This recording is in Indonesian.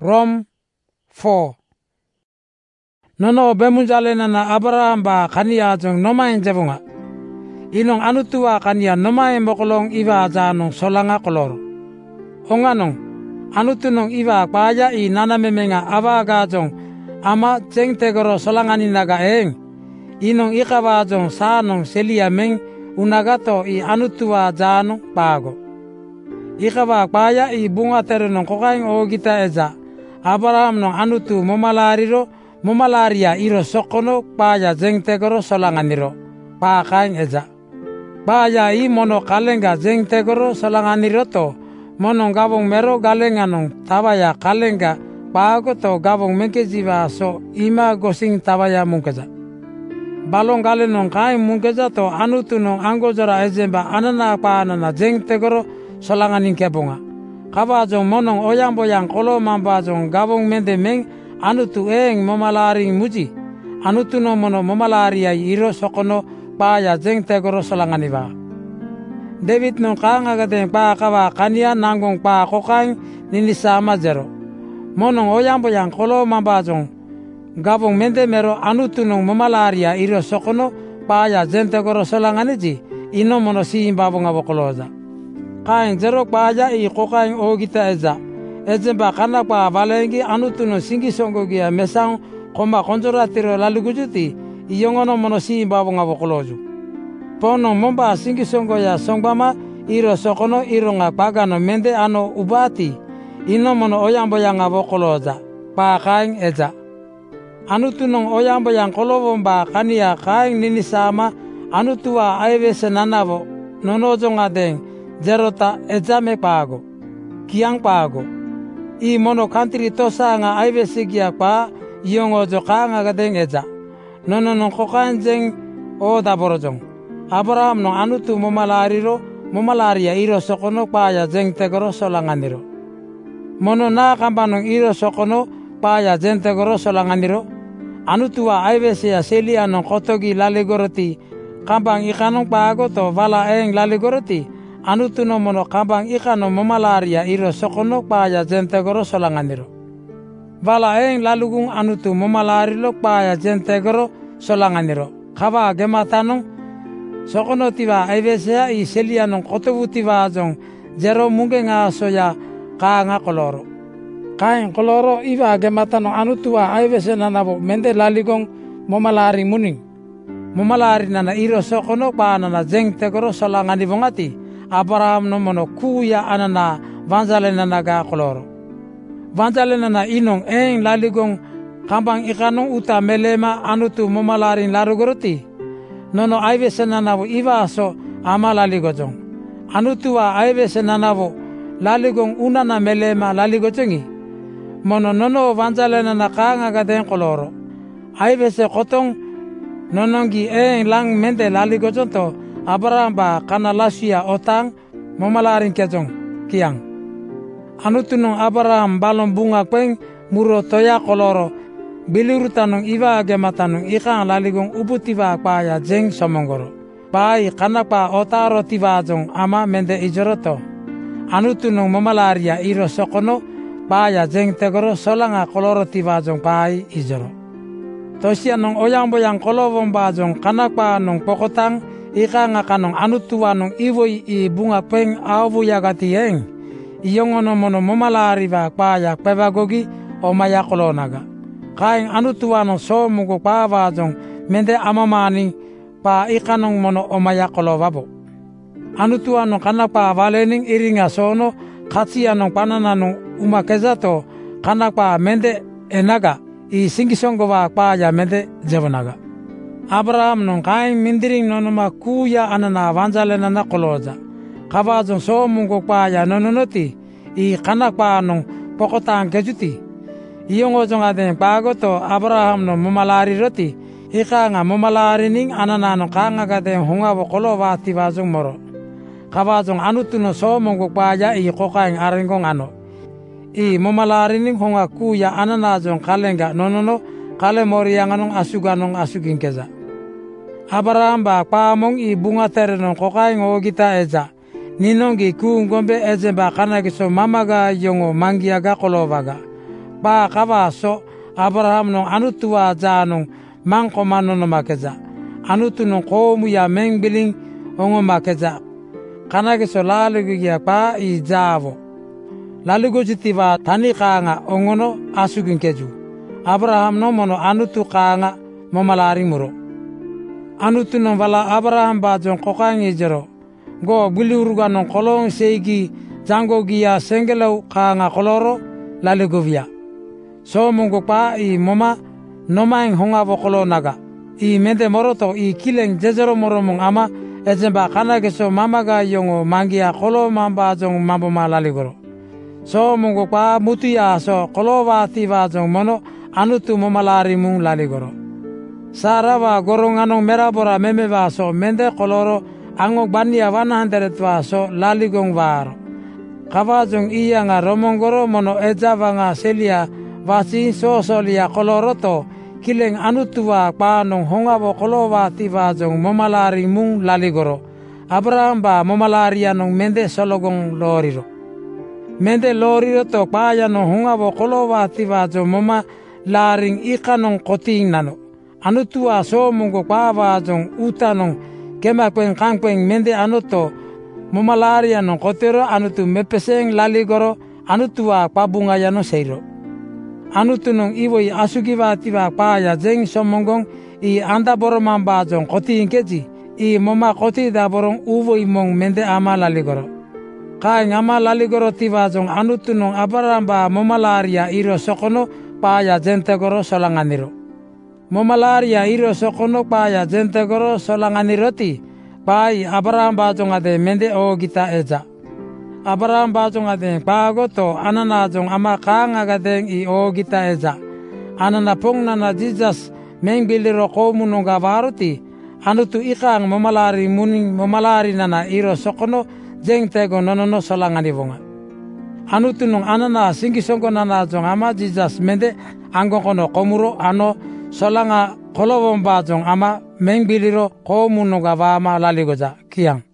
Rom 4. Nono bemunjale nana Abraham ba kania jong nomain jebunga. Inong anutua kania nomain bokolong iwa janong solanga kolor. Onganong anutunong iwa kaya I nana memenga awaga jong ama jeng tegoro solangani naga eng. Inong ikawa jong sanong selia meng unagato I anutua janong pago. Ikawa kaya I bunga terenong kokaing o kita eja. Abraham nong anutu momalaria iro sokono paya jeng tegoro solanganiro pakaing eja. Paya I mono kalenga jeng tegoro solanganiro to mono gabong mero galenga nong tabaya kalenga pago to gabong mengkejiwa so ima gosing tabaya mungkeja. Balong galen nong kaing mungkeja to anutu nong anggojora ejemba anana pa anana jeng tegoro solanganing kebonga. Kaba jong monong oyang boyang kolo mamba jong gabong mende meng anutu eng momalaring muji. Anutu no mono momalaria iro sokono paya jeng tegoro solangani ba. David no kanga gadeng pa kawa kania nanggung pa kokaing nini sama jero. Monong oyang boyang kolo mamba jong gabong mende mero anutu no momalaria iro sokono paya jeng tegoro solangani ji. Ino mono si imbabonga bokoloza. Kaing jero kaya I kokaing o kita eja. Ejemba kana pa valengi anutuno singi songogia mesang koma konjora tiro lalu gujuti iyongono mono si babonga bokoloju. Pono momba singi songoya songbama iro sokono ironga pagano mende ano ubati ino mono oyamboyanga bokoloja pa kaing eja. Anutunong oyamboyang kolobomba kania kaing nini sama anutua aive senanavo nonojonga deng jerota ejame pago, kiang pago. I mono kantri tosa nga aive sigia pa yongo joka nga gadeng eja. Nono nong kokanjeng o daborojong. Abraham nong anutu momalaria iro sokono paya jeng tegoro solanganiro. Mono na kamba nong iro sokono paya jeng tegoro solanganiro. Anutua aive siya selia nong kotogi laligoroti. Kambang ikanong pago to vala eng laligoroti. Anutu no mono kambang ikano momalaria iro sokono paya jentegoro solanganiro. Vala eng lalugung anutu momalarilo paya jentegoro solanganiro. Kaba gematanong sokono tiba aivesea I selia nong kotobu tiba jong jero mungge nga soya ka nga koloro. Kain koloro iba gematanong anutua aivese nanabo mende laligong momalari muning. Momalari nana iro sokono pa nana jeng tegoro solangani bongati. Abraham no mono kuya anana vanjale nana ga koloro. Vanjale nana inong eng laligong kambang ikanong uta melema anutu momalarin larugoroti. Nono aive senanavo iwa so ama laligojong. Anutua aive senanavo laligong unana melema laligojongi. Mono nono vanjale nana kanga gadeng koloro. Aive se kotong nonongi eng lang mente laligojong to. Abraham ba kana lasia otang momalaring kejong kiang. Anutunong Abraham balong bunga peng muro toya koloro bilirutanong iwa gematanong ikang laligong ubutiwa paya jeng somongoro. Pai kana pa otaro tiwa jong ama mende ijoroto. Anutunong momalaria iro sokono paya jeng tegoro solanga koloro tiwa jong pai ijoro. Tosia nong oyang boyang kolobong bajong kana pa nong pokotang ika nga kanong anutua nong iwoi I bunga peng awu yagati eng. Iyongono mono momalari ba paya pevagogi o maya kolonaga. Kaing anutua nong so mugo pa wajong mende amamani pa ikanong mono o maya kolovabo. Anutua nong kanapa valening iringa sono katsia nong panana nong umakezato kanapa mende enaga I singisongo wa paya mende jevonaga. Abraham nong kaing mindiring nonoma kuya anana vanjale nana koloja. Kaba jong so mungo paya nononoti I kanak pa nong pokotang kejuti. Iyongo jong adeng pagoto Abraham nong momalari roti. Ika nga momalari ning anana nong kanga gadeng hungabo kolo wati wajong moro. Kaba jong anutu no so mungo paya I kokaing aringong ano. I momalari ning hunga kuya anana jong kalenga nonono kale mori yang anong asuganong asuging keza. Abraham ba pamong I bunga terenong kokaing o kita eja. Ninongi kuung gombe ejemba kana kiso mamaga yongo mangiaga kolovaga. ba kawa so Abraham nong anutua ja nong mangko manono makeja anutu nong komu ya mengbiling ongo makeja kanake so lalugo ya pa I javo lalugo jitiwa tani kanga ongono asugin keju Abraham no mono anutu kanga momalari muro anutu nong wala Abraham ba jong kokangi jero go buliuruga nong kolong seigi jango gia sengelau kanga koloro lalugo via so mungo pa I moma nomaing hongavo kolo naga I mende moroto I kileng jejero moromong ama ejemba kanake so mamaga yongo mangia kolo mamba jong mamboma laligoro so mungo pa mutuya so kolo wati wa jong mono anutu momalari mung laligoro sarawa goronganong merabora memewa so mende koloro angok bania 100 wa so laligong waro kawa jong iya nga romongoro mono ejawa nga selia wasi sosolia koloroto kileng anutua panong hongavo kolowa tiwa jong momalari mung laligoro Abraham ba momalari anong mende sologong loriro mende loriro to paya no hongavo kolowa tiwa jong moma laring ikanong koting nano anutua so mungo pawa jong utanong kemakwen kangkwen mende anuto momalari anong kotero anutu mepeseng laligoro anutua pabunga yano seiro anutu nong iwoi asugiwa tiwa paya jeng somongong I anda boromang ba jong koti inkeji I moma koti da borong uwoi mong mende ama laligoro kaing ama laligoro tiwa jong anutu nong Abraham ba momalaria iro sokono paya jentegoro solanganiro momalaria iro sokono paya jentegoro solanganiroti pai Abraham ba jong ade mende o gita eja Abraham bajong adeng pagoto anana jong ama kanga gadeng I o gita eja anana pong nana Jesus mengbiliro komu nonga waruti anutu ikang momalari muning momalari nana iro sokono jeng tego nonono solangani wonga anutu nong anana singi songko nana jong ama Jesus mende anggokono komuro ano solanga kolowong bajong ama mengbiliro komu nonga wama laligoja kiang